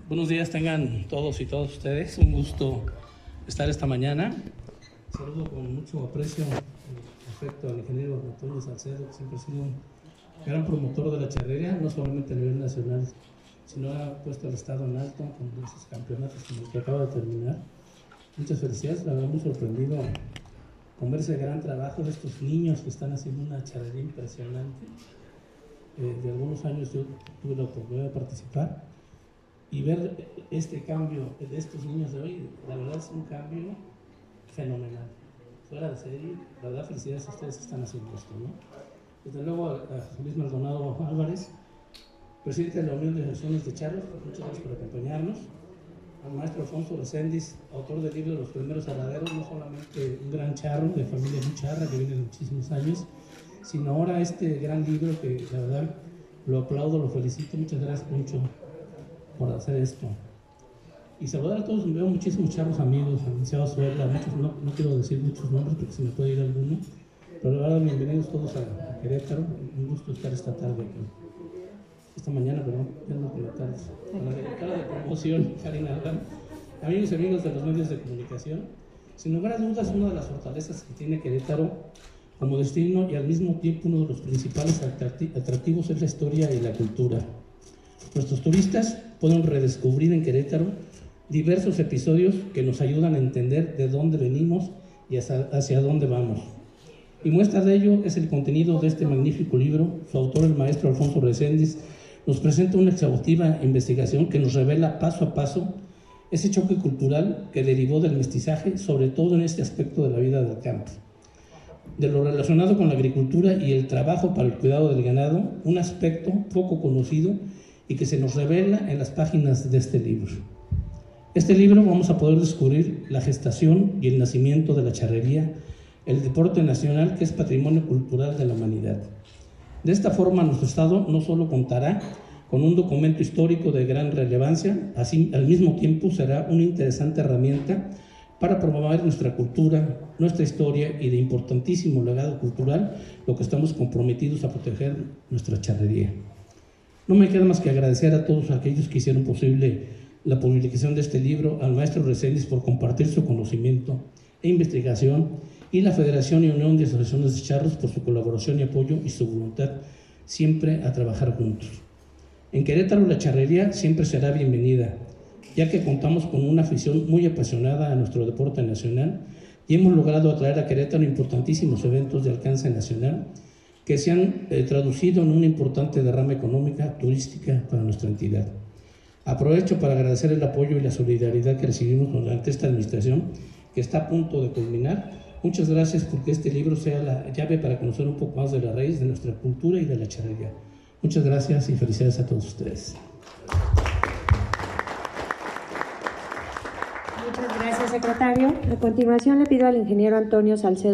Buenos días tengan todos y todas ustedes. Un gusto estar esta mañana. Saludo con mucho aprecio y afecto al ingeniero Antonio Salcedo, que siempre ha sido un gran promotor de la charrería, no solamente a nivel nacional, sino ha puesto al Estado en alto con esos campeonatos como el que acaba de terminar. Muchas felicidades, la verdad muy sorprendido con ver ese gran trabajo de estos niños que están haciendo una charrería impresionante. De algunos años yo tuve la oportunidad de participar y ver este cambio de estos niños de hoy, la verdad es un cambio fenomenal, fuera de serie. La verdad, felicidades a ustedes que están haciendo esto, ¿no? Desde luego a José Luis Maldonado Álvarez, presidente de la Unión de Asociaciones de Charros, muchas gracias por acompañarnos. Al maestro Alfonso Reséndiz, autor del libro Los Primeros Araderos, no solamente un gran charro de familia muy charra que viene de muchísimos años, sino ahora este gran libro que la verdad lo aplaudo, lo felicito. Muchas gracias, Poncho, por hacer esto. Y saludar a todos, veo muchísimos charros amigos, a Licenciado Suela, muchos, no quiero decir muchos nombres porque se me puede ir alguno, pero la verdad, bienvenidos todos a Querétaro. Un gusto estar esta tarde aquí. Esta mañana, perdón, ya no por la tarde. A la directora de promoción, Karina Adán, amigos y amigos de los medios de comunicación, sin lugar a dudas, una de las fortalezas que tiene Querétaro como destino y al mismo tiempo uno de los principales atractivos es la historia y la cultura. Nuestros turistas pueden redescubrir en Querétaro diversos episodios que nos ayudan a entender de dónde venimos y hacia dónde vamos. Y muestra de ello es el contenido de este magnífico libro. Su autor, el maestro Alfonso Reséndiz, nos presenta una exhaustiva investigación que nos revela paso a paso ese choque cultural que derivó del mestizaje, sobre todo en este aspecto de la vida del campo, de lo relacionado con la agricultura y el trabajo para el cuidado del ganado, un aspecto poco conocido y que se nos revela en las páginas de este libro. Este libro vamos a poder descubrir la gestación y el nacimiento de la charrería, el deporte nacional que es patrimonio cultural de la humanidad. De esta forma, nuestro Estado no solo contará con un documento histórico de gran relevancia, así al mismo tiempo será una interesante herramienta para promover nuestra cultura, nuestra historia y de importantísimo legado cultural, lo que estamos comprometidos a proteger nuestra charrería. No me queda más que agradecer a todos aquellos que hicieron posible la publicación de este libro, al maestro Reséndiz por compartir su conocimiento e investigación, y la Federación y Unión de Asociaciones de Charros por su colaboración y apoyo y su voluntad siempre a trabajar juntos. En Querétaro la charrería siempre será bienvenida, ya que contamos con una afición muy apasionada a nuestro deporte nacional y hemos logrado atraer a Querétaro importantísimos eventos de alcance nacional que se han traducido en una importante derrama económica turística para nuestra entidad. Aprovecho para agradecer el apoyo y la solidaridad que recibimos durante esta administración, que está a punto de culminar. Muchas gracias porque este libro sea la llave para conocer un poco más de la raíz de nuestra cultura y de la charrería. Muchas gracias y felicidades a todos ustedes. Muchas gracias, secretario. A continuación le pido al ingeniero Antonio Salcedo